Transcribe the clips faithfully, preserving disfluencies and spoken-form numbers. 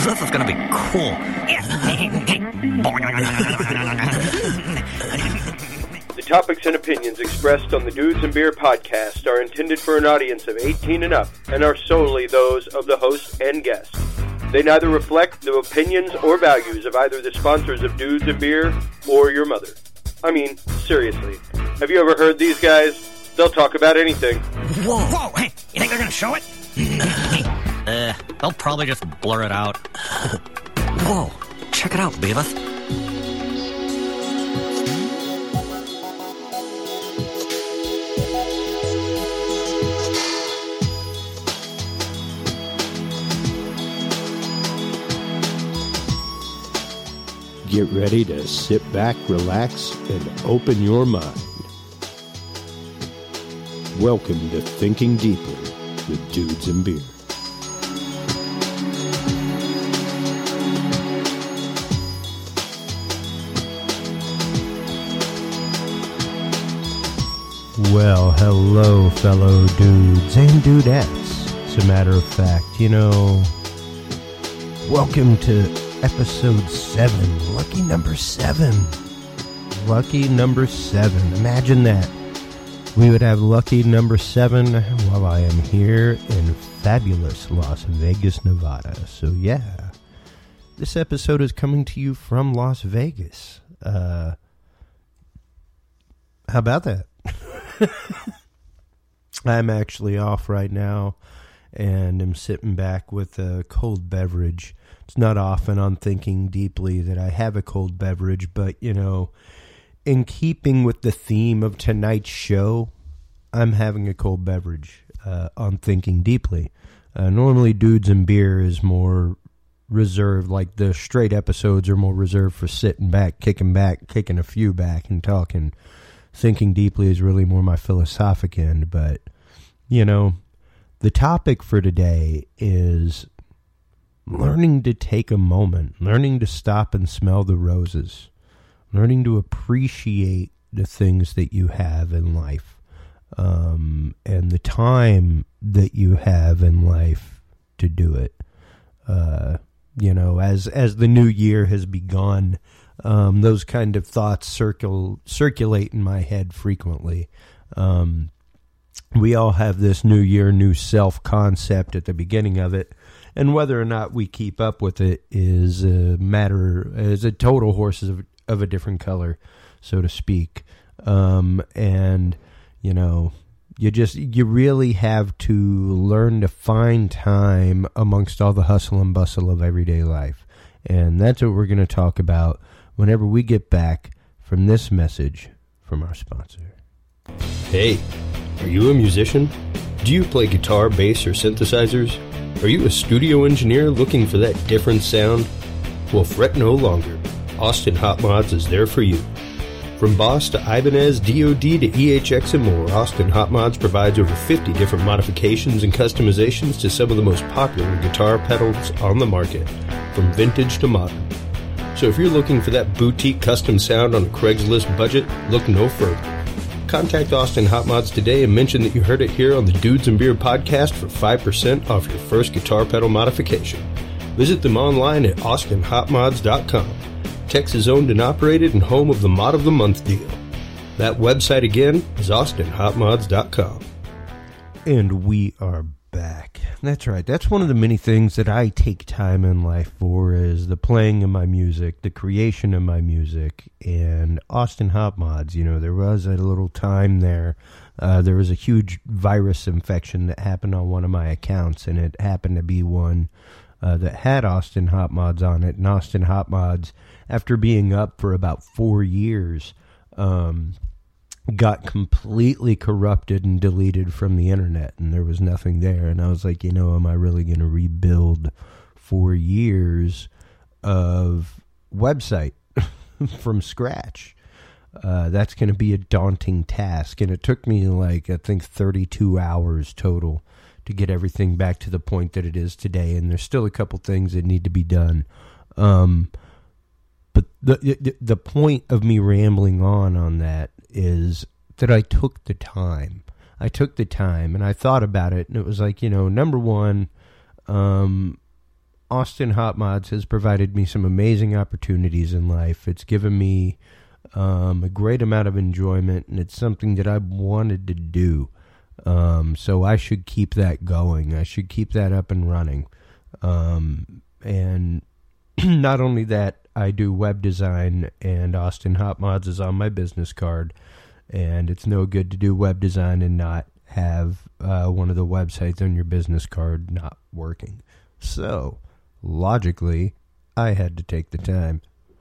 This is going to be cool. The topics and opinions expressed on the Dudes and Beer podcast are intended for an audience of eighteen and up and are solely those of the host and guests. They neither reflect the opinions or values of either the sponsors of Dudes and Beer or your mother. I mean, seriously. Have you ever heard these guys? They'll talk about anything. Whoa. Whoa, hey, you think they're going to show it? uh, they'll probably just blur it out. Whoa, check it out, Beavis. Get ready to sit back, relax, and open your mind. Welcome to Thinking Deeply with Dudes and Beer. Well, hello, fellow dudes and dudettes. As a matter of fact, you know, welcome to episode seven. Lucky number seven. Lucky number seven. Imagine that. We would have lucky number seven while I am here in fabulous Las Vegas, Nevada. So yeah, this episode is coming to you from Las Vegas. Uh, how about that? I'm actually off right now and am sitting back with a cold beverage. It's not often on Thinking Deeply that I have a cold beverage, but, you know, in keeping with the theme of tonight's show, I'm having a cold beverage uh, on Thinking Deeply. Uh, normally, Dudes and Beer is more reserved, like the straight episodes are more reserved for sitting back, kicking back, kicking a few back and talking. Thinking Deeply is really more my philosophic end, but, you know, the topic for today is learning to take a moment, learning to stop and smell the roses, learning to appreciate the things that you have in life, um, and the time that you have in life to do it. Uh, you know, as as the new year has begun, um, those kind of thoughts circle circulate in my head frequently. Um, we all have this new year, new self concept at the beginning of it. And whether or not we keep up with it is a matter, is a total horse of, of a different color, so to speak. Um, and, you know, you just, you really have to learn to find time amongst all the hustle and bustle of everyday life. And that's what we're going to talk about whenever we get back from this message from our sponsor. Hey, are you a musician? Do you play guitar, bass, or synthesizers? Are you a studio engineer looking for that different sound? Well, fret no longer. Austin Hot Mods is there for you. From Boss to Ibanez, D O D to E H X and more, Austin Hot Mods provides over fifty different modifications and customizations to some of the most popular guitar pedals on the market, from vintage to modern. So if you're looking for that boutique custom sound on a Craigslist budget, look no further. Contact Austin Hot Mods today and mention that you heard it here on the Dudes and Beer podcast for five percent off your first guitar pedal modification. Visit them online at austin hot mods dot com. Texas owned and operated and home of the Mod of the Month deal. That website again is austin hot mods dot com. And we are back. That's right. That's one of the many things that I take time in life for, is the playing of my music, the creation of my music, and Austin Hot Mods. You know, there was a little time there. Uh, there was a huge virus infection that happened on one of my accounts, and it happened to be one uh, that had Austin Hot Mods on it. And Austin Hot Mods, after being up for about four years, um, got completely corrupted and deleted from the internet, and there was nothing there. And I was like, you know, am I really going to rebuild four years of website from scratch? Uh, that's going to be a daunting task. And it took me like, I think thirty-two hours total to get everything back to the point that it is today. And there's still a couple things that need to be done. Um, but the, the, the point of me rambling on on that is that I took the time. I took the time and I thought about it, and it was like, you know, number one, um, Austin Hot Mods has provided me some amazing opportunities in life. It's given me um, a great amount of enjoyment, and it's something that I've wanted to do. Um, so I should keep that going. I should keep that up and running. Um, and not only that, I do web design, and Austin Hot Mods is on my business card. And it's no good to do web design and not have uh, one of the websites on your business card not working. So, logically, I had to take the time.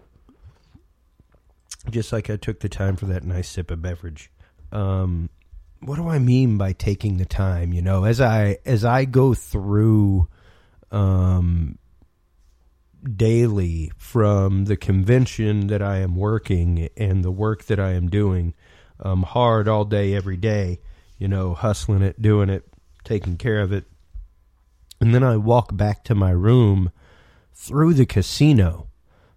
Just like I took the time for that nice sip of beverage. Um, what do I mean by taking the time? You know, as I as I go through um, daily from the convention that I am working and the work that I am doing, um, hard all day, every day, you know, hustling it, doing it, taking care of it. And then I walk back to my room through the casino.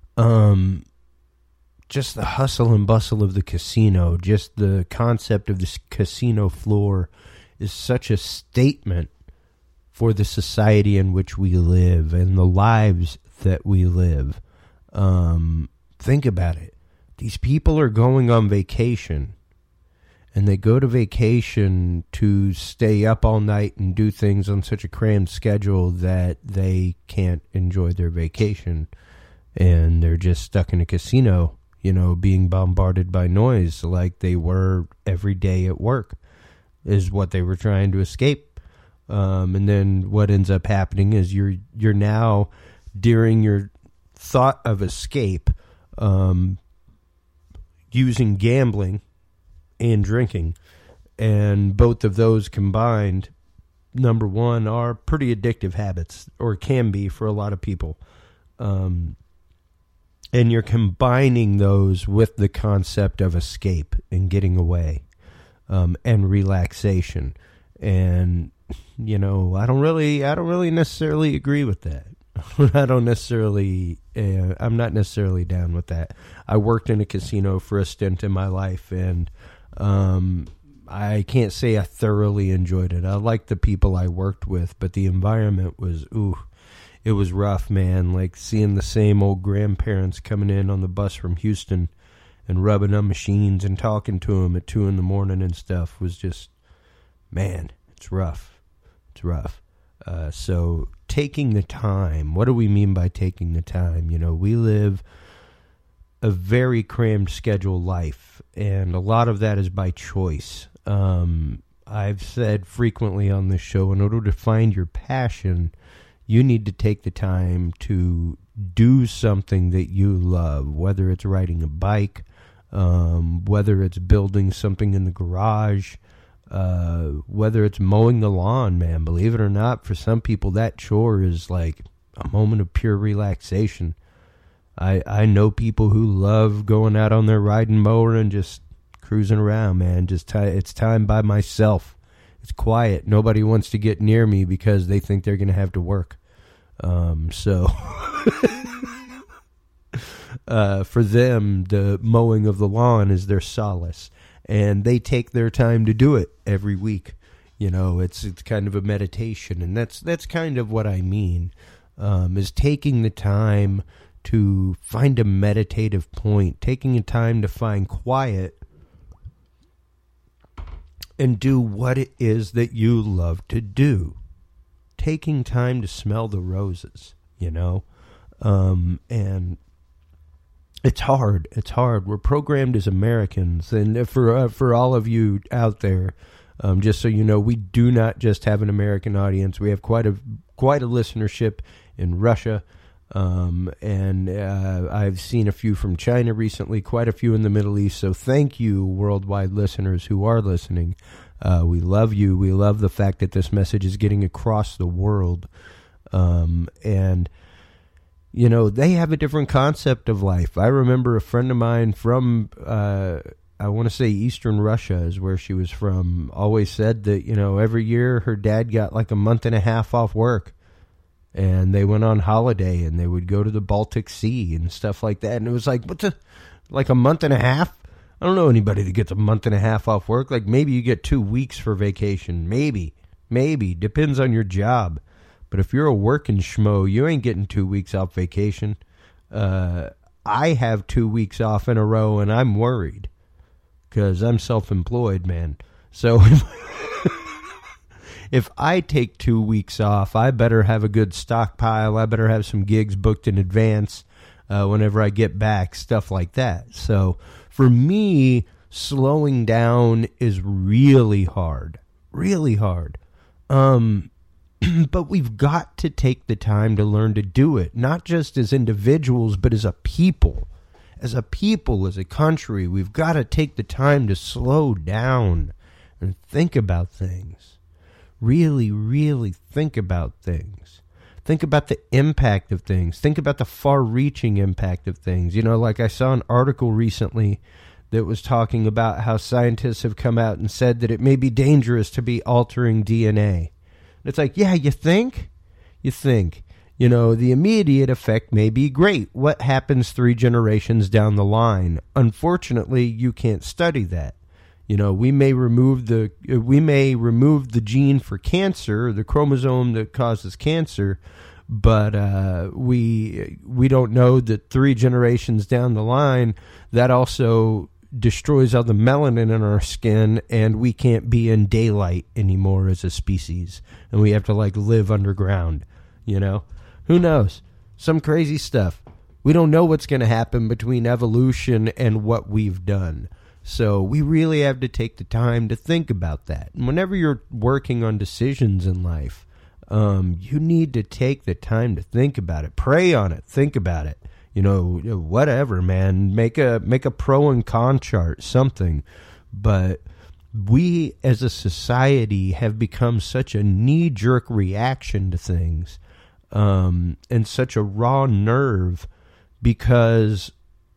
Um, just the hustle and bustle of the casino, just the concept of this casino floor is such a statement for the society in which we live and the lives that we live. Um, think about it. These people are going on vacation. And they go to vacation to stay up all night and do things on such a crammed schedule that they can't enjoy their vacation. And they're just stuck in a casino, you know, being bombarded by noise like they were every day at work, is what they were trying to escape. Um, and then what ends up happening is you're you're now, during your thought of escape, um, using gambling and drinking, and both of those combined, number one, are pretty addictive habits, or can be for a lot of people. Um, and you're combining those with the concept of escape and getting away, um, and relaxation. And, you know, I don't really, I don't really necessarily agree with that. I don't necessarily, uh, I'm not necessarily down with that. I worked in a casino for a stint in my life, and Um, I can't say I thoroughly enjoyed it. I liked the people I worked with, but the environment was, ooh, it was rough, man. Like seeing the same old grandparents coming in on the bus from Houston and rubbing on machines and talking to them at two in the morning and stuff was just, man, it's rough. It's rough. Uh, so taking the time, what do we mean by taking the time? You know, we live a very crammed schedule life, and a lot of that is by choice. Um, I've said frequently on this show, in order to find your passion, you need to take the time to do something that you love, whether it's riding a bike, um, whether it's building something in the garage, uh, whether it's mowing the lawn, man. Believe it or not, for some people, that chore is like a moment of pure relaxation. I, I know people who love going out on their riding mower and just cruising around, man. Just t- it's time by myself. It's quiet. Nobody wants to get near me because they think they're going to have to work. Um, so uh, for them, the mowing of the lawn is their solace, and they take their time to do it every week. You know, it's it's kind of a meditation, and that's that's kind of what I mean, um, is taking the time to find a meditative point, taking a time to find quiet and do what it is that you love to do. Taking time to smell the roses, you know, um, and it's hard. It's hard. We're programmed as Americans, and for uh, for all of you out there, um, just so you know, we do not just have an American audience. We have quite a quite a listenership in Russia. Um, and uh, I've seen a few from China recently, quite a few in the Middle East. So thank you, worldwide listeners who are listening. Uh, we love you. We love the fact that this message is getting across the world. Um, and, you know, they have a different concept of life. I remember a friend of mine from, uh, I want to say Eastern Russia is where she was from, always said that, you know, every year her dad got like a month and a half off work. And they went on holiday, and they would go to the Baltic Sea and stuff like that. And it was like, what the, like a month and a half? I don't know anybody that gets a month and a half off work. Like maybe you get two weeks for vacation. Maybe, maybe. Depends on your job. But if you're a working schmo, you ain't getting two weeks off vacation. Uh, I have two weeks off in a row, and I'm worried because I'm self-employed, man. So if I take two weeks off, I better have a good stockpile. I better have some gigs booked in advance uh, whenever I get back, stuff like that. So for me, slowing down is really hard, really hard. Um, but we've got to take the time to learn to do it, not just as individuals, but as a people. As a people, as a country, we've got to take the time to slow down and think about things. Really, really think about things. Think about the impact of things. Think about the far-reaching impact of things. You know, like I saw an article recently that was talking about how scientists have come out and said that it may be dangerous to be altering D N A. It's like, yeah, you think? You think. You know, the immediate effect may be great. What happens three generations down the line? Unfortunately, you can't study that. You know, we may remove the we may remove the gene for cancer, the chromosome that causes cancer, but uh, we we don't know that three generations down the line that also destroys all the melanin in our skin, and we can't be in daylight anymore as a species, and we have to like live underground. You know, who knows? Some crazy stuff. We don't know what's going to happen between evolution and what we've done. So we really have to take the time to think about that. And whenever you're working on decisions in life, um, you need to take the time to think about it. Pray on it. Think about it. You know, whatever, man. Make a make a pro and con chart, something. But we as a society have become such a knee-jerk reaction to things, um, and such a raw nerve, because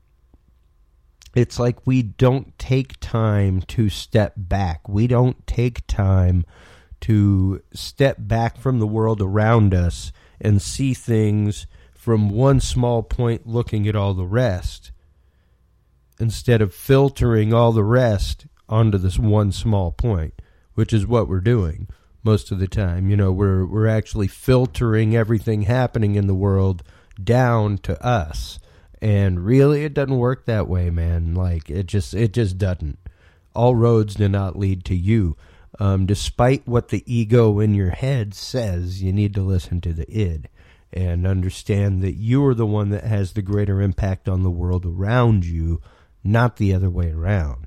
it's like we don't take time to step back. We don't take time to step back from the world around us and see things from one small point looking at all the rest, instead of filtering all the rest onto this one small point, which is what we're doing most of the time. You know, we're we're actually filtering everything happening in the world down to us. And really, it doesn't work that way, man. Like, it just it just doesn't. All roads do not lead to you. Um, despite what the ego in your head says, you need to listen to the id and understand that you are the one that has the greater impact on the world around you, not the other way around.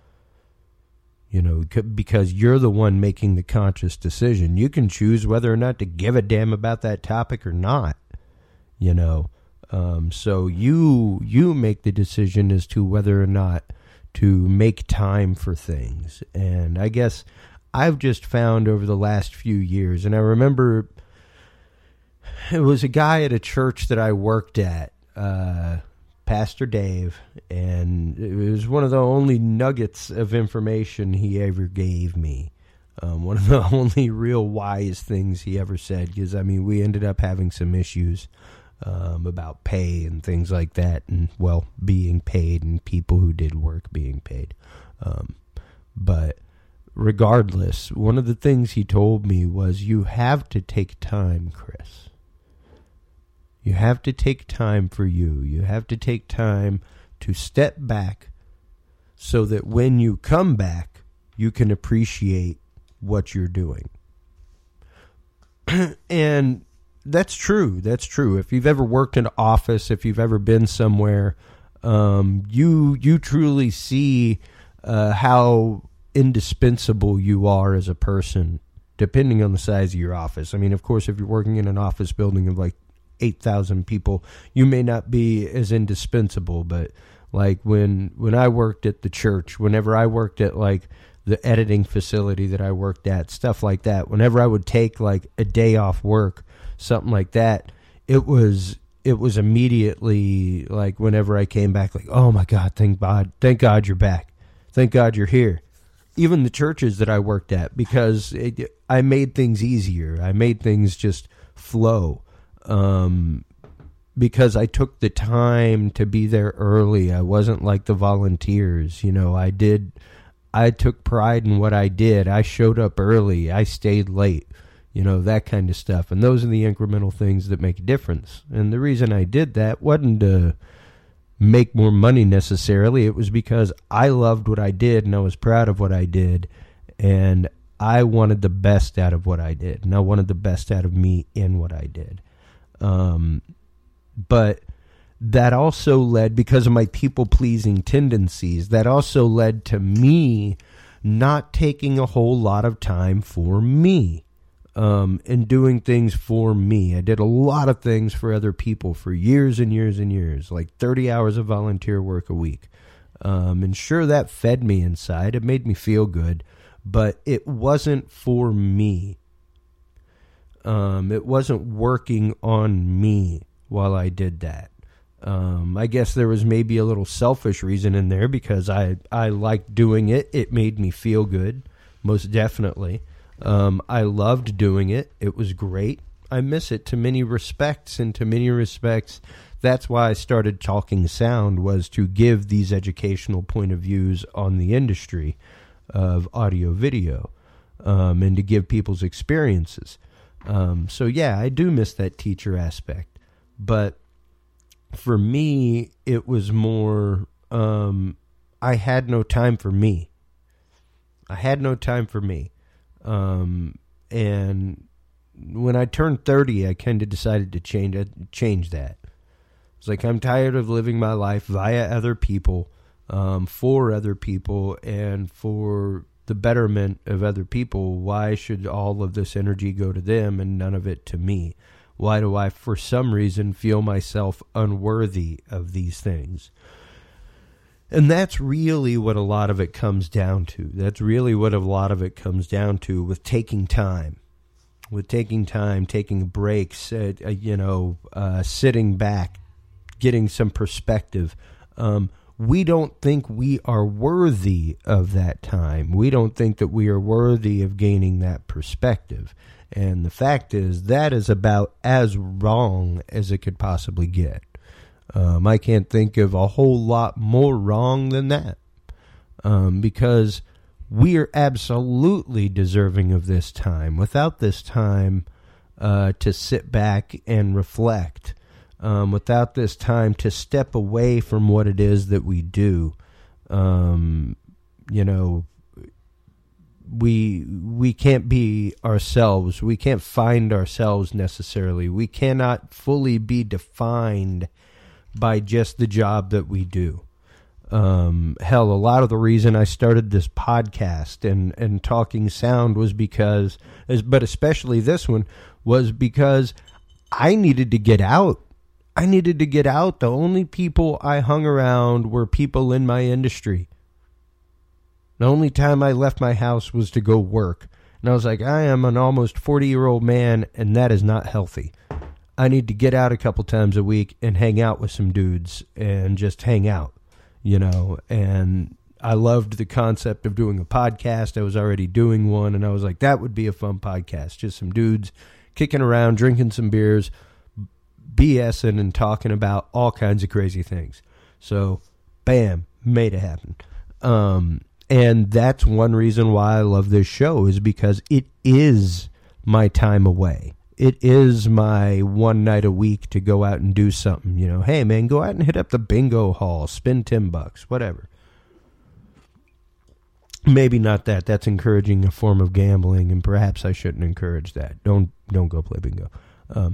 You know, because you're the one making the conscious decision. You can choose whether or not to give a damn about that topic or not, you know. Um, so you you make the decision as to whether or not to make time for things. And I guess I've just found over the last few years, and I remember it was a guy at a church that I worked at, uh, Pastor Dave, and it was one of the only nuggets of information he ever gave me. Um, one of the only real wise things he ever said, because, I mean, we ended up having some issues Um, about pay and things like that, and, well, being paid and people who did work being paid. Um, but regardless, one of the things he told me was, you have to take time, Chris. You have to take time for you. You have to take time to step back so that when you come back, you can appreciate what you're doing. And that's true. That's true. If you've ever worked in an office, if you've ever been somewhere, um, you you truly see uh, how indispensable you are as a person, depending on the size of your office. I mean, of course, if you're working in an office building of like eight thousand people, you may not be as indispensable. But like when when I worked at the church, whenever I worked at like the editing facility that I worked at, stuff like that, whenever I would take like a day off work, something like that, it was it was immediately like whenever I came back, like, oh my God, thank God, thank God you're back. Thank God you're here. Even the churches that I worked at, because it, I made things easier. I made things just flow. Um, because I took the time to be there early. I wasn't like the volunteers. You know, I did, I took pride in what I did. I showed up early. I stayed late. you know, that kind of stuff. And those are the incremental things that make a difference. And the reason I did that wasn't to make more money necessarily. It was because I loved what I did and I was proud of what I did. And I wanted the best out of what I did. And I wanted the best out of me in what I did. Um, but that also led, because of my people-pleasing tendencies, that also led to me not taking a whole lot of time for me. Um, and doing things for me. I did a lot of things for other people for years and years and years, like thirty hours of volunteer work a week. Um, and sure, that fed me inside. It made me feel good, but it wasn't for me. Um, it wasn't working on me while I did that. Um, I guess there was maybe a little selfish reason in there because I, I liked doing it. It made me feel good, most definitely. Um, I loved doing it. It was great. I miss it to many respects, and to many respects, that's why I started Talking Sound, was to give these educational point of views on the industry of audio video, um, and to give people's experiences. Um, so yeah, I do miss that teacher aspect, but for me, it was more, um, I had no time for me. I had no time for me. Um, and when I turned thirty, I kind of decided to change, uh, change that. It's like, I'm tired of living my life via other people, um, for other people and for the betterment of other people. Why should all of this energy go to them and none of it to me? Why do I, for some reason, feel myself unworthy of these things? And that's really what a lot of it comes down to. That's really what a lot of it comes down to with taking time. With taking time, taking breaks, uh, uh, you know, uh, sitting back, getting some perspective. Um, we don't think we are worthy of that time. We don't think that we are worthy of gaining that perspective. And the fact is, that is about as wrong as it could possibly get. Um, I can't think of a whole lot more wrong than that, um, because we are absolutely deserving of this time. Without this time uh, to sit back and reflect, um, without this time to step away from what it is that we do, um, you know, we we can't be ourselves. We can't find ourselves necessarily. We cannot fully be defined by just the job that we do. Um, hell, a lot of the reason I started this podcast and, and Talking Sound was because, but especially this one, was because I needed to get out. I needed to get out. The only people I hung around were people in my industry. The only time I left my house was to go work. And I was like, I am an almost forty-year-old man, and that is not healthy. I need to get out a couple times a week and hang out with some dudes and just hang out, you know. And I loved the concept of doing a podcast. I was already doing one, and I was like, that would be a fun podcast. Just some dudes kicking around, drinking some beers, BSing and talking about all kinds of crazy things. So, bam, made it happen. Um, and that's one reason why I love this show, is because it is my time away. It is my one night a week to go out and do something. You know, hey, man, go out and hit up the bingo hall, spend ten bucks, whatever. Maybe not that. That's encouraging a form of gambling, and perhaps I shouldn't encourage that. Don't don't go play bingo. Um,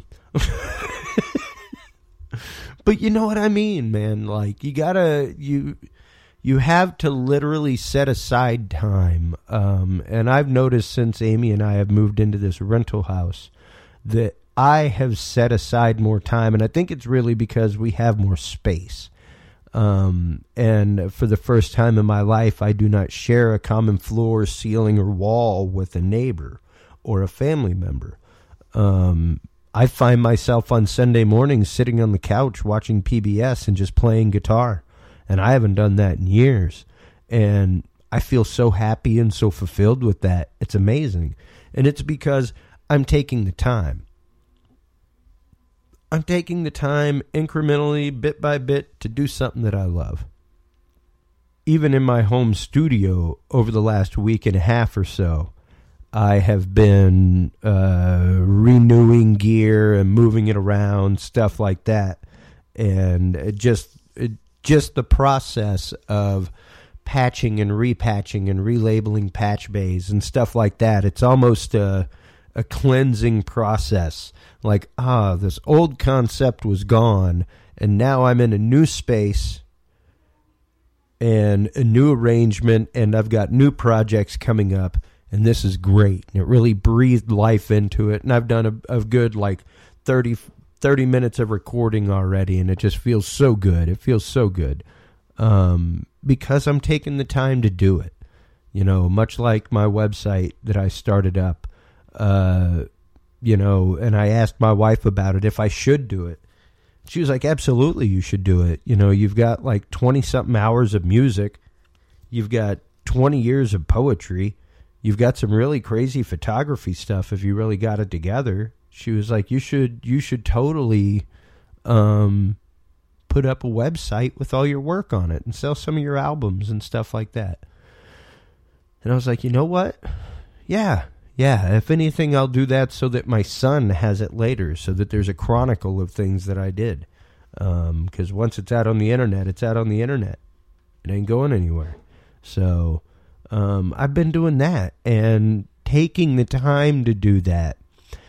but you know what I mean, man. Like, you gotta you you have to literally set aside time. Um, and I've noticed since Amy and I have moved into this rental house that I have set aside more time, and I think it's really because we have more space. Um, and for the first time in my life, I do not share a common floor, ceiling, or wall with a neighbor or a family member. Um, I find myself on Sunday mornings sitting on the couch watching P B S and just playing guitar, and I haven't done that in years. And I feel so happy and so fulfilled with that. It's amazing. And it's because I'm taking the time. I'm taking the time incrementally, bit by bit, to do something that I love. Even in my home studio over the last week and a half or so, I have been uh, renewing gear and moving it around, stuff like that. And it just it, just the process of patching and repatching and relabeling patch bays and stuff like that. It's almost a, a cleansing process. Like, ah, this old concept was gone, and now I'm in a new space and a new arrangement, and I've got new projects coming up. And this is great. And it really breathed life into it. And I've done a, a good like thirty, thirty minutes of recording already. And it just feels so good. It feels so good. Um, because I'm taking the time to do it. You know, much like my website that I started up. Uh, you know, and I asked my wife about it if I should do it. She was like, absolutely, you should do it. You know, you've got like twenty-something hours of music. You've got twenty years of poetry. You've got some really crazy photography stuff if you really got it together. She was like, you should you should totally um, put up a website with all your work on it and sell some of your albums and stuff like that. And I was like, you know what? Yeah, yeah. If anything, I'll do that so that my son has it later, so that there's a chronicle of things that I did. Because um, once it's out on the internet, it's out on the internet. It ain't going anywhere. So... Um, I've been doing that, and taking the time to do that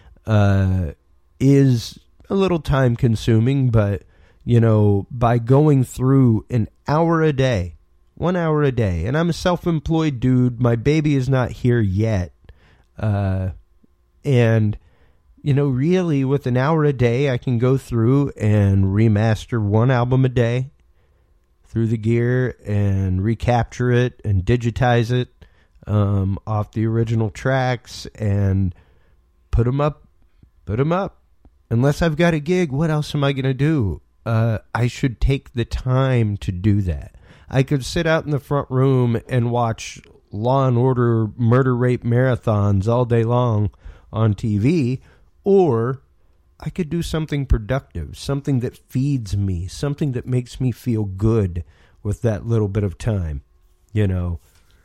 uh, is a little time consuming, but, you know, by going through an hour a day, one hour a day, and I'm a self-employed dude, my baby is not here yet, uh, and, you know, really with an hour a day, I can go through and remaster one album a day, through the gear and recapture it and digitize it um, off the original tracks and put them up, put them up. Unless I've got a gig, what else am I going to do? Uh, I should take the time to do that. I could sit out in the front room and watch Law and Order murder rape marathons all day long on T V, or I could do something productive, something that feeds me, something that makes me feel good with that little bit of time, you know.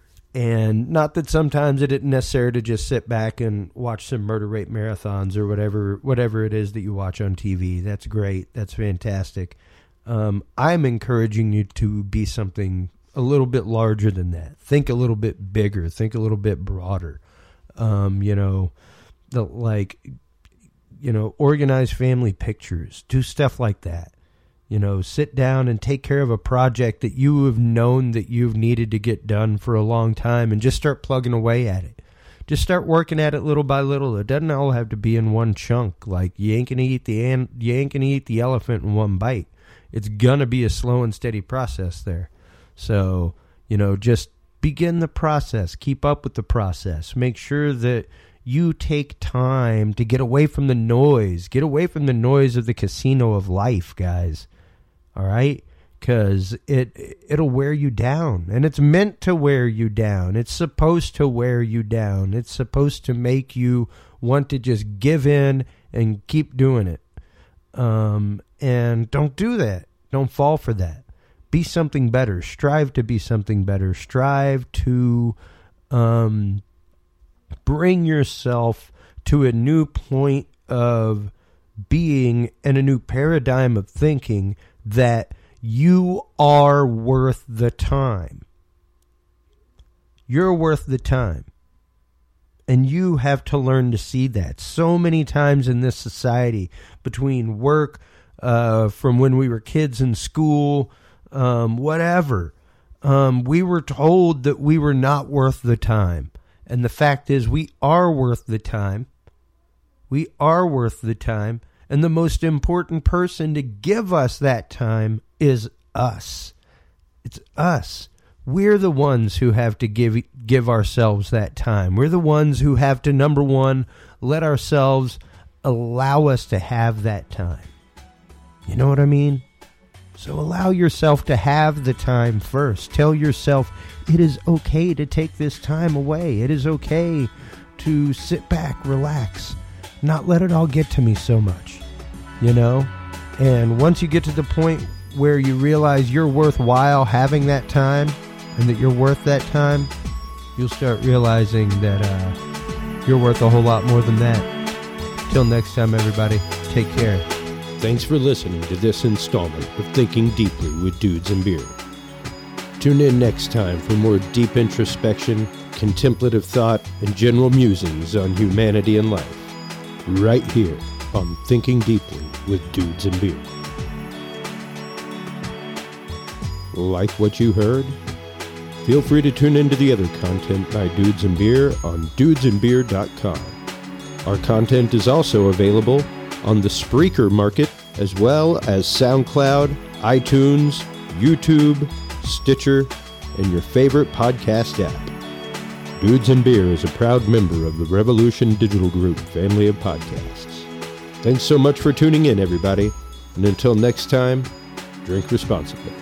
And not that sometimes it isn't necessary to just sit back and watch some murder rape marathons or whatever whatever it is that you watch on T V. That's great. That's fantastic. Um, I'm encouraging you to be something a little bit larger than that. Think a little bit bigger. Think a little bit broader. Um, you know, the, like... You know, organize family pictures, do stuff like that. You know, sit down and take care of a project that you have known that you've needed to get done for a long time, and just start plugging away at it. Just start working at it little by little. It doesn't all have to be in one chunk. Like, you ain't gonna eat the an- you ain't gonna eat the elephant in one bite. It's gonna be a slow and steady process there. So, you know, just begin the process. Keep up with the process. Make sure that you take time to get away from the noise. Get away from the noise of the casino of life, guys. All right? Because it, it'll wear you down. And it's meant to wear you down. It's supposed to wear you down. It's supposed to make you want to just give in and keep doing it. Um, and don't do that. Don't fall for that. Be something better. Strive to be something better. Strive to... Um, bring yourself to a new point of being and a new paradigm of thinking that you are worth the time. You're worth the time. And you have to learn to see that. So many times in this society, between work, uh, from when we were kids in school, um, whatever, um, we were told that we were not worth the time. And the fact is, we are worth the time. We are worth the time. And the most important person to give us that time is us. It's us. We're the ones who have to give give ourselves that time. We're the ones who have to, number one, let ourselves allow us to have that time. You know what I mean? So allow yourself to have the time first. Tell yourself it is okay to take this time away. It is okay to sit back, relax, not let it all get to me so much, you know? And once you get to the point where you realize you're worthwhile having that time and that you're worth that time, you'll start realizing that uh, You're worth a whole lot more than that. Till next time, everybody, take care. Thanks for listening to this installment of Thinking Deeply with Dudes and Beer. Tune in next time for more deep introspection, contemplative thought, and general musings on humanity and life, right here on Thinking Deeply with Dudes and Beer. Like what you heard? Feel free to tune into the other content by Dudes and Beer on dudes and beer dot com. Our content is also available on the Spreaker Market, as well as SoundCloud, iTunes, YouTube, Stitcher, and your favorite podcast app. Dudes and Beer is a proud member of the Revolution Digital Group family of podcasts. Thanks so much for tuning in, everybody, and until next time, drink responsibly.